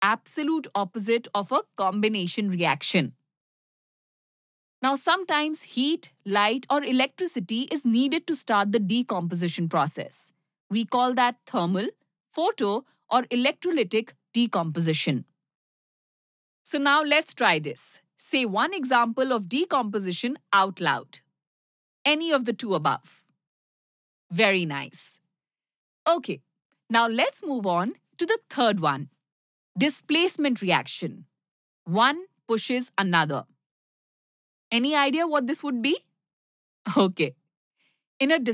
absolute opposite of a combination reaction. Now, sometimes heat, light, or electricity is needed to start the decomposition process. We call that thermal, photo, or electrolytic decomposition. So, now let's try this. Say one example of decomposition out loud. Any of the two above. Very nice. Okay, now let's move on to the third one, displacement reaction. One pushes another. Any idea what this would be? Okay. In a